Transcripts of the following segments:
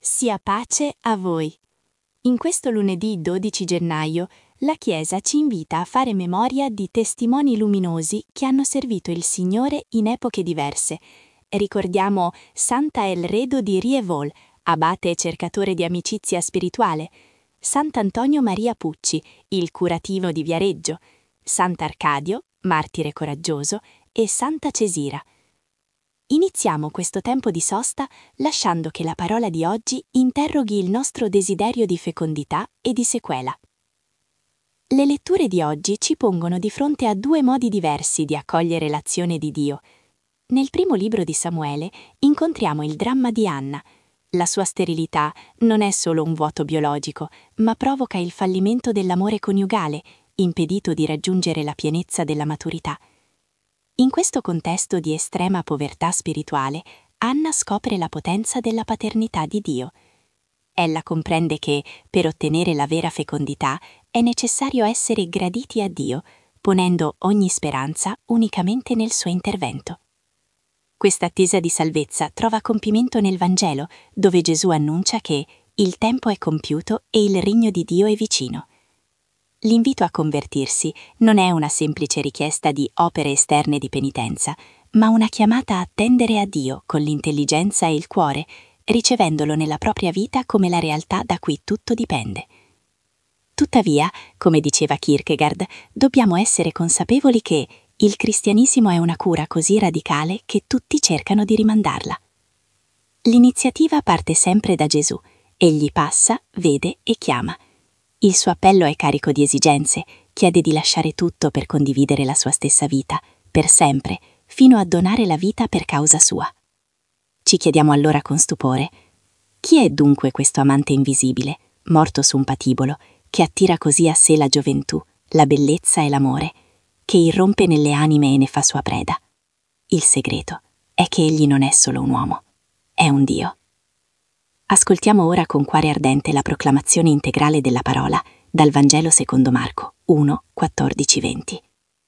Sia pace a voi. In questo lunedì 12 gennaio la Chiesa ci invita a fare memoria di testimoni luminosi che hanno servito il Signore in epoche diverse. Ricordiamo Santa Elredo di Rievol, abate e cercatore di amicizia spirituale, Sant'Antonio Maria Pucci, il curativo di Viareggio, Sant'Arcadio, martire coraggioso, e Santa Cesira. Iniziamo questo tempo di sosta lasciando che la parola di oggi interroghi il nostro desiderio di fecondità e di sequela. Le letture di oggi ci pongono di fronte a due modi diversi di accogliere l'azione di Dio. Nel primo libro di Samuele incontriamo il dramma di Anna. La sua sterilità non è solo un vuoto biologico, ma provoca il fallimento dell'amore coniugale, impedito di raggiungere la pienezza della maturità. In questo contesto di estrema povertà spirituale, Anna scopre la potenza della paternità di Dio. Ella comprende che, per ottenere la vera fecondità, è necessario essere graditi a Dio, ponendo ogni speranza unicamente nel suo intervento. Questa attesa di salvezza trova compimento nel Vangelo, dove Gesù annuncia che il tempo è compiuto e il regno di Dio è vicino. L'invito a convertirsi non è una semplice richiesta di opere esterne di penitenza, ma una chiamata a tendere a Dio con l'intelligenza e il cuore, ricevendolo nella propria vita come la realtà da cui tutto dipende. Tuttavia, come diceva Kierkegaard, dobbiamo essere consapevoli che il cristianesimo è una cura così radicale che tutti cercano di rimandarla. L'iniziativa parte sempre da Gesù. Egli passa, vede e chiama. Il suo appello è carico di esigenze, chiede di lasciare tutto per condividere la sua stessa vita, per sempre, fino a donare la vita per causa sua. Ci chiediamo allora con stupore: chi è dunque questo amante invisibile, morto su un patibolo, che attira così a sé la gioventù, la bellezza e l'amore, che irrompe nelle anime e ne fa sua preda? Il segreto è che egli non è solo un uomo, è un Dio. Ascoltiamo ora con cuore ardente la proclamazione integrale della parola dal Vangelo secondo Marco 1, 14-20.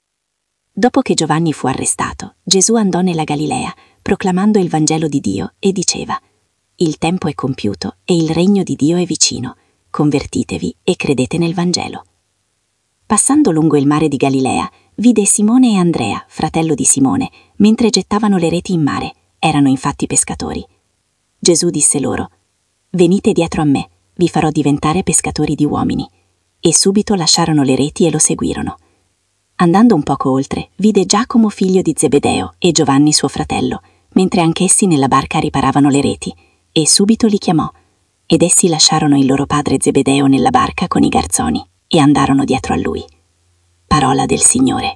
Dopo che Giovanni fu arrestato, Gesù andò nella Galilea, proclamando il Vangelo di Dio e diceva: «Il tempo è compiuto e il regno di Dio è vicino. Convertitevi e credete nel Vangelo». Passando lungo il mare di Galilea, vide Simone e Andrea, fratello di Simone, mentre gettavano le reti in mare. Erano infatti pescatori. Gesù disse loro: «Venite dietro a me, vi farò diventare pescatori di uomini». E subito lasciarono le reti e lo seguirono. Andando un poco oltre, vide Giacomo figlio di Zebedeo e Giovanni suo fratello, mentre anch'essi nella barca riparavano le reti, e subito li chiamò. Ed essi lasciarono il loro padre Zebedeo nella barca con i garzoni e andarono dietro a lui. Parola del Signore.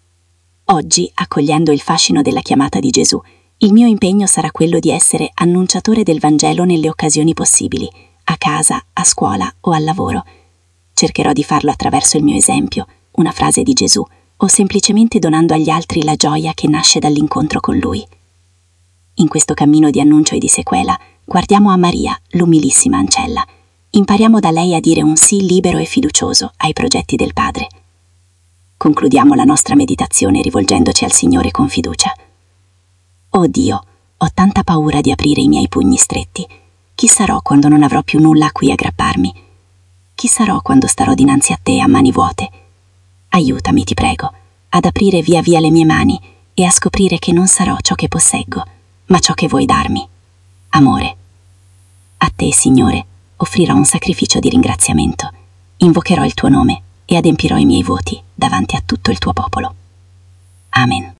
Oggi, accogliendo il fascino della chiamata di Gesù, il mio impegno sarà quello di essere annunciatore del Vangelo nelle occasioni possibili, a casa, a scuola o al lavoro. Cercherò di farlo attraverso il mio esempio, una frase di Gesù, o semplicemente donando agli altri la gioia che nasce dall'incontro con Lui. In questo cammino di annuncio e di sequela, guardiamo a Maria, l'umilissima ancella. Impariamo da lei a dire un sì libero e fiducioso ai progetti del Padre. Concludiamo la nostra meditazione rivolgendoci al Signore con fiducia. Oh Dio, ho tanta paura di aprire i miei pugni stretti. Chi sarò quando non avrò più nulla a cui aggrapparmi? Chi sarò quando starò dinanzi a te a mani vuote? Aiutami, ti prego, ad aprire via via le mie mani e a scoprire che non sarò ciò che posseggo, ma ciò che vuoi darmi. Amore. A te, Signore, offrirò un sacrificio di ringraziamento. Invocherò il tuo nome e adempirò i miei voti davanti a tutto il tuo popolo. Amen.